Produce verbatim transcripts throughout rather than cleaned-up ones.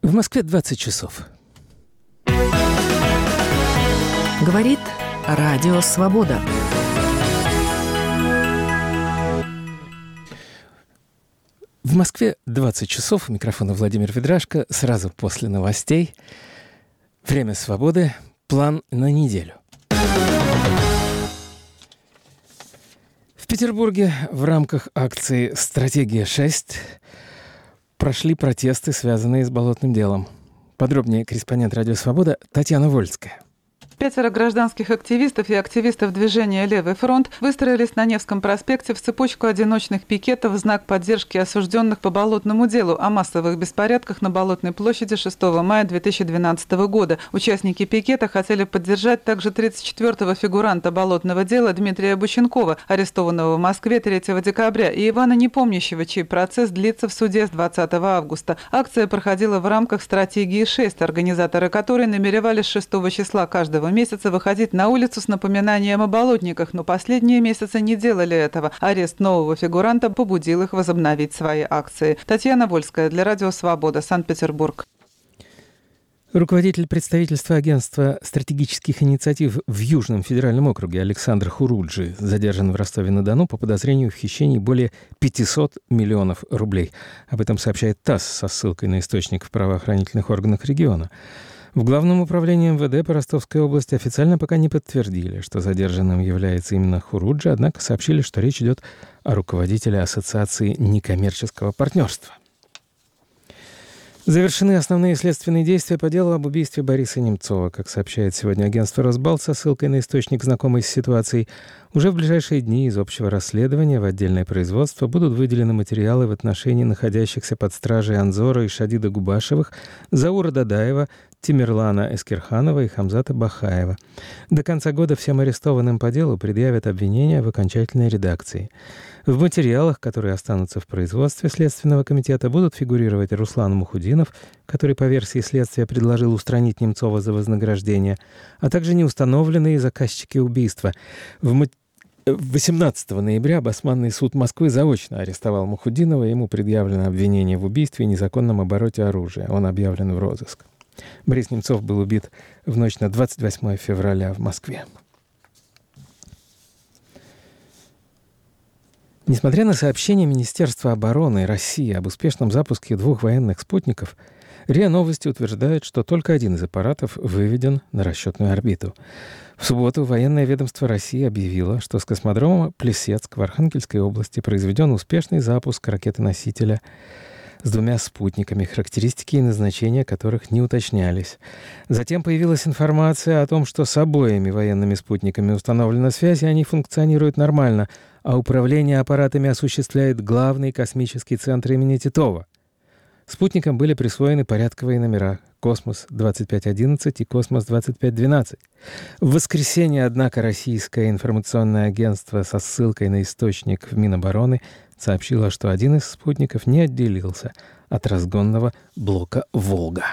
В Москве двадцать часов. Говорит Радио Свобода. В Москве двадцать часов. У микрофона Владимир Ведрашко. Сразу после новостей. Время свободы. План на неделю. В Петербурге в рамках акции «Стратегия-шесть» прошли протесты, связанные с болотным делом. Подробнее корреспондент «Радио Свобода» Татьяна Вольская. Пятеро гражданских активистов и активистов движения «Левый фронт» выстроились на Невском проспекте в цепочку одиночных пикетов в знак поддержки осужденных по болотному делу о массовых беспорядках на Болотной площади шестого мая две тысячи двенадцатого года. Участники пикета хотели поддержать также тридцать четвёртого фигуранта болотного дела Дмитрия Бученкова, арестованного в Москве третьего декабря, и Ивана Непомнящего, чей процесс длится в суде с двадцатого августа. Акция проходила в рамках «Стратегии-шесть», организаторы которой намеревались шестого числа каждого месяца выходить на улицу с напоминанием о болотниках, но последние месяцы не делали этого. Арест нового фигуранта побудил их возобновить свои акции. Татьяна Вольская для Радио Свобода, Санкт-Петербург. Руководитель представительства агентства стратегических инициатив в Южном федеральном округе Александр Хуруджи задержан в Ростове-на-Дону по подозрению в хищении более пятисот миллионов рублей. Об этом сообщает ТАСС со ссылкой на источник в правоохранительных органах региона. В Главном управлении эм вэ дэ по Ростовской области официально пока не подтвердили, что задержанным является именно Хуруджи, однако сообщили, что речь идет о руководителе Ассоциации некоммерческого партнерства. Завершены основные следственные действия по делу об убийстве Бориса Немцова. Как сообщает сегодня агентство «Росбалт» со ссылкой на источник, знакомый с ситуацией, уже в ближайшие дни из общего расследования в отдельное производство будут выделены материалы в отношении находящихся под стражей Анзора и Шадида Губашевых, Заура Дадаева, Тимерлана Эскерханова и Хамзата Бахаева. До конца года всем арестованным по делу предъявят обвинения в окончательной редакции. В материалах, которые останутся в производстве Следственного комитета, будут фигурировать Руслан Мухудинов, который по версии следствия предложил устранить Немцова за вознаграждение, а также неустановленные заказчики убийства. В мо... восемнадцатого ноября Басманный суд Москвы заочно арестовал Мухудинова, ему предъявлено обвинение в убийстве и незаконном обороте оружия. Он объявлен в розыск. Борис Немцов был убит в ночь на двадцать восьмое февраля в Москве. Несмотря на сообщение Министерства обороны России об успешном запуске двух военных спутников, РИА Новости утверждает, что только один из аппаратов выведен на расчетную орбиту. В субботу военное ведомство России объявило, что с космодрома Плесецк в Архангельской области произведен успешный запуск ракеты-носителя с двумя спутниками, характеристики и назначения которых не уточнялись. Затем появилась информация о том, что с обоими военными спутниками установлена связь, и они функционируют нормально, а управление аппаратами осуществляет главный космический центр имени Титова. Спутникам были присвоены порядковые номера «Космос двадцать пять одиннадцать» и «Космос двадцать пять двенадцать». В воскресенье, однако, российское информационное агентство со ссылкой на источник в Минобороны сообщило, что один из спутников не отделился от разгонного блока «Волга».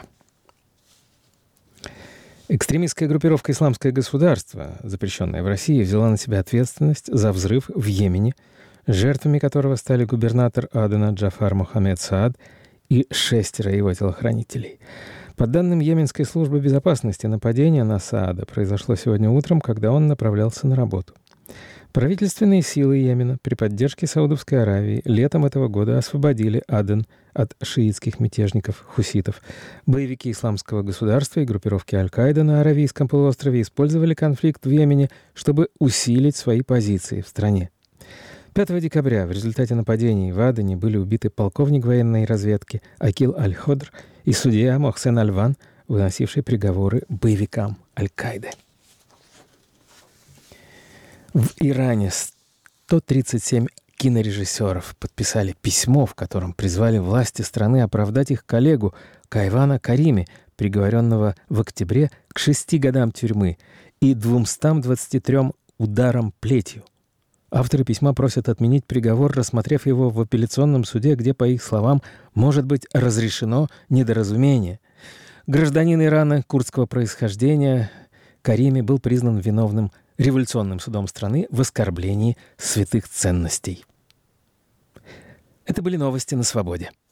Экстремистская группировка «Исламское государство», запрещенная в России, взяла на себя ответственность за взрыв в Йемене, жертвами которого стали губернатор Адена Джафар Мохаммед Саад и шестеро его телохранителей. По данным Йеменской службы безопасности, нападение на Саада произошло сегодня утром, когда он направлялся на работу. Правительственные силы Йемена при поддержке Саудовской Аравии летом этого года освободили Аден от шиитских мятежников хуситов. Боевики Исламского государства и группировки Аль-Каида на Аравийском полуострове использовали конфликт в Йемене, чтобы усилить свои позиции в стране. пятого декабря в результате нападений в Адене были убиты полковник военной разведки Акил Аль-Ходр и судья Мохсен Аль-Ван, выносивший приговоры боевикам Аль-Каиды. В Иране сто тридцать семь кинорежиссеров подписали письмо, в котором призвали власти страны оправдать их коллегу Кайвана Карими, приговоренного в октябре к шести годам тюрьмы и двумстам двадцати трём ударам плетью. Авторы письма просят отменить приговор, рассмотрев его в апелляционном суде, где, по их словам, может быть разрешено недоразумение. Гражданин Ирана курдского происхождения Карими был признан виновным революционным судом страны в оскорблении святых ценностей. Это были новости на свободе.